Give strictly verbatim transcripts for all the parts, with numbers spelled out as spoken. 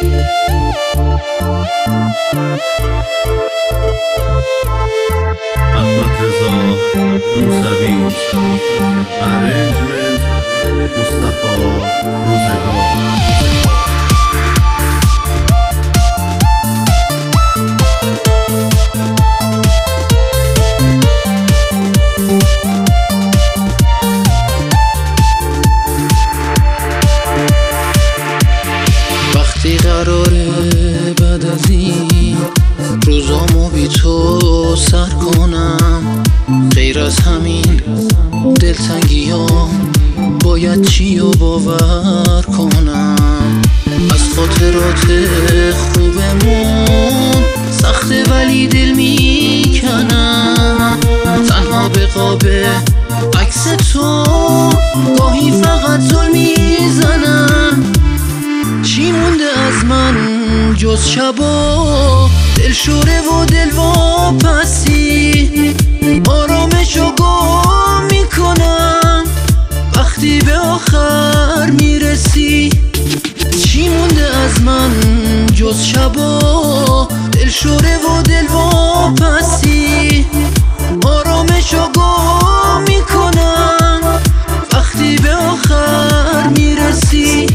احمد رضا موسوی، ارنجمنت مصطفی روزگار. وقتی قراره بعد از این روزامو بی تو سر کنم، غیر از همین دلتنگیام باید چی رو باور کنم؟ از خاطرات خوبمون سخته ولی دل میکنم، تنها به قاب عکس تو گاهی فقط زل میزنم. چی مونده از من جز شبا دلشوره و دل واپسی؟ آرامشو گم میکنم وقتی به آخر میرسی. چی مونده از من جز شبا دلشوره و دل واپسی؟ آرامشو گم میکنم وقتی به آخر میرسی.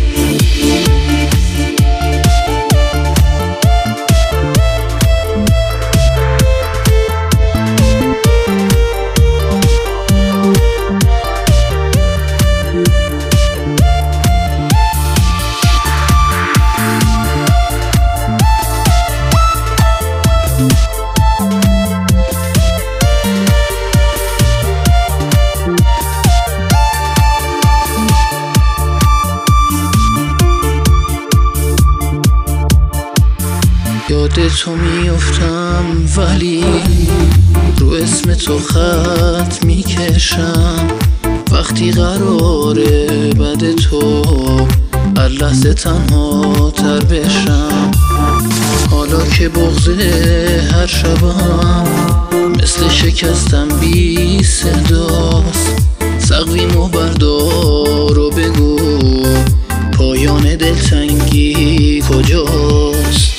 یاد تو میافتم ولی رو اسم تو خط میکشم. وقتی قراره بعد تو هر لحظه تنها تر بشم. حالا که بغض هر شبم مثل شکستم بی صداست، سقویمو بردار و بگو پایان دلتنگی کجاست؟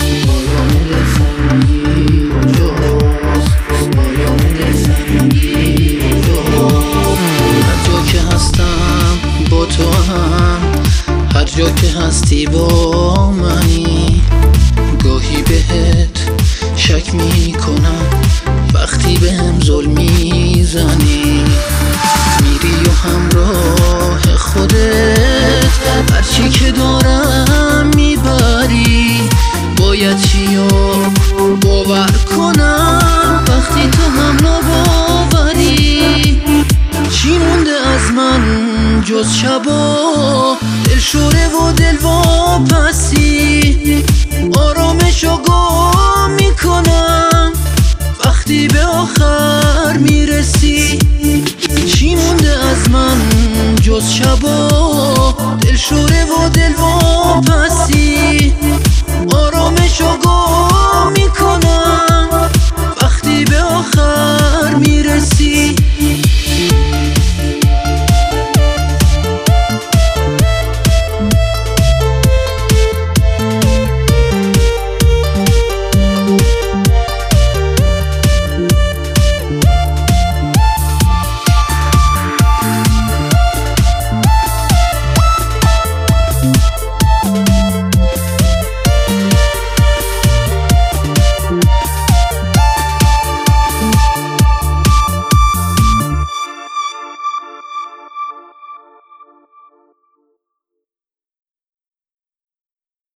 هر جا که هستی با منی، گاهی بهت شک میکنم وقتی بهم ظلم میزنی. میری و همراه خودت هرچی که دارم میبری. باید چیو باور کنم وقتی تو هم نباوری؟ چی مونده از من جز شبا دلشوره و دل واپسی؟ آرامشو گم میکنم وقتی به آخر میرسی. چی مونده از من جز شبا دلشوره و دل